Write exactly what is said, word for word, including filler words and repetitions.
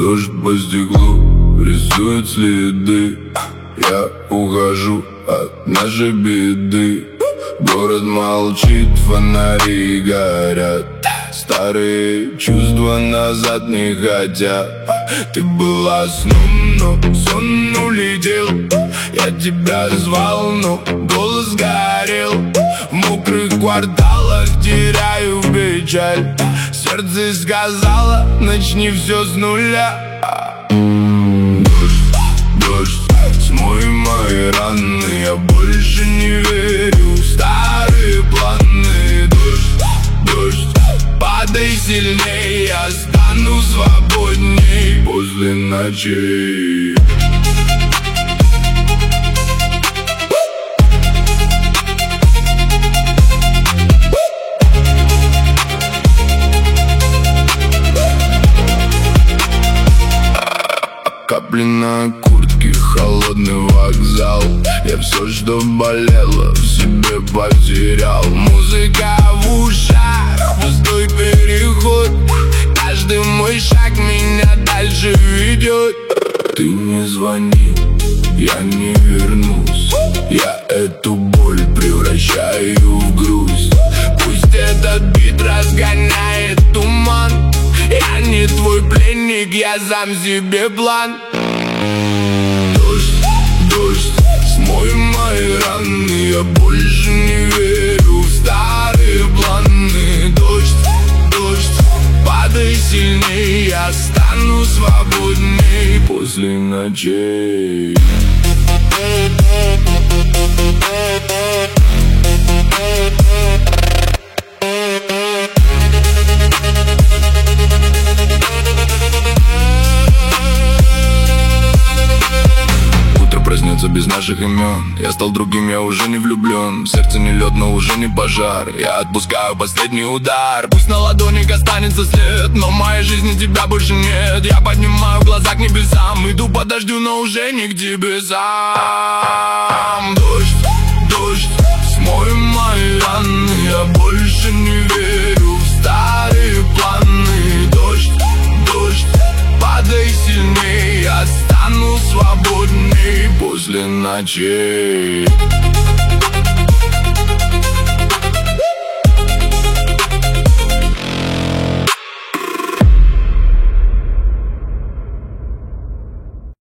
Дождь по стеклу рисует следы. Я ухожу от нашей беды. Город молчит, фонари горят. Старые чувства назад не хотят. Ты была сном, но сон улетел. Я тебя звал, но голос горел. В мокрых кварталах теряю печаль. Сердце сказала, начни все с нуля. Дождь, дождь, смой мои раны. Я больше не верю в старые планы. Дождь, дождь, падай сильней. Я стану свободней после ночей. Капли на куртке, холодный вокзал. Я все, что болело, в себе потерял. Музыка в ушах, пустой переход. Каждый мой шаг меня дальше ведет. Ты не звони, я не вернусь. Я эту боль превращаю в грусть. Пусть этот бит разгоняет туман. Я не твой пленник, я сам себе план. Дождь, дождь, смой мои раны. Я больше не верю в старые планы. Дождь, дождь, падай сильней. Я стану свободней после ночей. Проснется без наших имен. Я стал другим, я уже не влюблен. В сердце не лед, но уже не пожар. Я отпускаю последний удар. Пусть на ладонях останется след, но в моей жизни тебя больше нет. Я поднимаю глаза к небесам. Иду по дождю, но уже не к тебе сам. Дождь, дождь, смой мои раны. Я больше не верю в старые планы. Дождь, дождь, падай сильней. Я стану свободней после ночей.